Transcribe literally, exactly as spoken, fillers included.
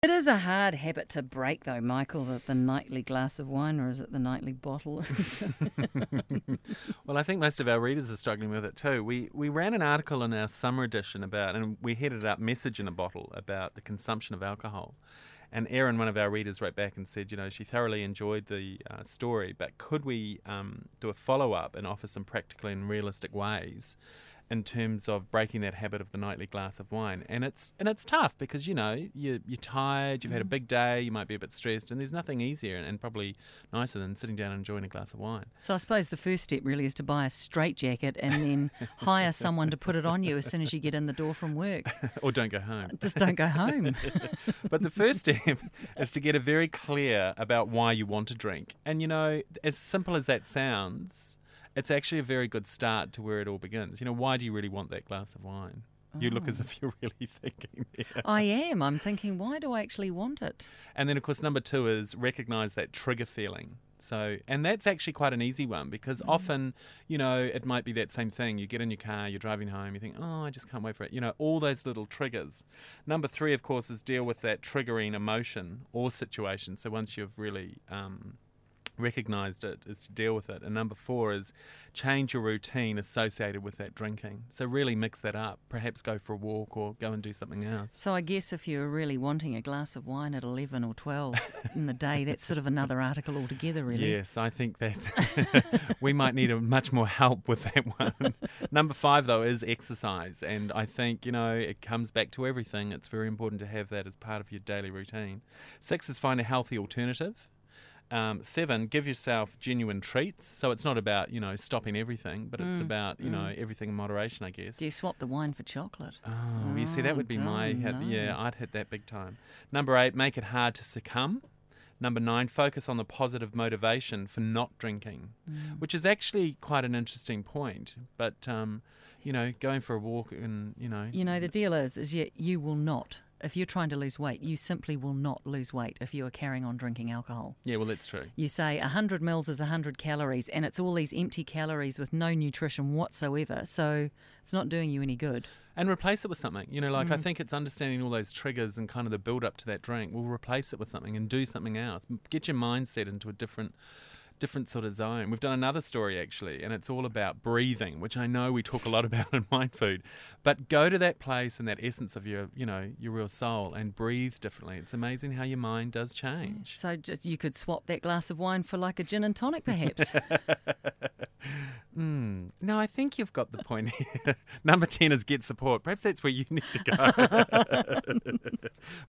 It is a hard habit to break, though, Michael, the, the nightly glass of wine, or is it the nightly bottle? Well, I think most of our readers are struggling with it too. We we ran an article in our summer edition about, and we headed up Message in a Bottle about the consumption of alcohol. And Erin, one of our readers, wrote back and said, you know, she thoroughly enjoyed the uh, story, but could we um, do a follow-up and offer some practical and realistic ways in terms of breaking that habit of the nightly glass of wine? And it's and it's tough because, you know, you're, you're tired, you've had a big day, you might be a bit stressed, and there's nothing easier and, and probably nicer than sitting down and enjoying a glass of wine. So I suppose the first step really is to buy a straitjacket and then hire someone to put it on you as soon as you get in the door from work. Or don't go home. Just don't go home. But the first step is to get a very clear about why you want to drink. And, you know, as simple as that sounds, it's actually a very good start to where it all begins. You know, why do you really want that glass of wine? Oh. You look as if you're really thinking there. I am. I'm thinking, why do I actually want it? And then, of course, number two is recognise that trigger feeling. So, and that's actually quite an easy one because mm. often, you know, it might be that same thing. You get in your car, you're driving home, you think, oh, I just can't wait for it. You know, all those little triggers. Number three, of course, is deal with that triggering emotion or situation. So once you've really um, recognised it, is to deal with it. And number four is change your routine associated with that drinking. So really mix that up. Perhaps go for a walk or go and do something else. So I guess if you're really wanting a glass of wine at eleven or twelve in the day, that's sort of another article altogether, really. Yes, I think that we might need a much more help with that one. Number five, though, is exercise. And I think, you know, it comes back to everything. It's very important to have that as part of your daily routine. Six is find a healthy alternative. Um, seven, give yourself genuine treats. So it's not about, you know, stopping everything, but it's mm, about, you mm. know, everything in moderation, I guess. Do you swap the wine for chocolate? Oh, oh you see, that would be my, hit, yeah, I'd hit that big time. Number eight, make it hard to succumb. Number nine, focus on the positive motivation for not drinking, mm. which is actually quite an interesting point. But, um, you know, going for a walk and, you know. You know, the deal is, is you, you will not. If you're trying to lose weight, you simply will not lose weight if you are carrying on drinking alcohol. Yeah, well, that's true. You say one hundred mils is one hundred calories, and it's all these empty calories with no nutrition whatsoever, so it's not doing you any good. And replace it with something. You know, like mm. I think it's understanding all those triggers and kind of the build-up to that drink. We'll replace it with something and do something else. Get your mindset into a different... different sort of zone. We've done another story actually, and it's all about breathing, which I know we talk a lot about in Mind Food. But go to that place and that essence of your, you know, your real soul and breathe differently. It's amazing how your mind does change. So just you could swap that glass of wine for like a gin and tonic, perhaps. mm. No, I think you've got the point here. Number ten is get support. Perhaps that's where you need to go.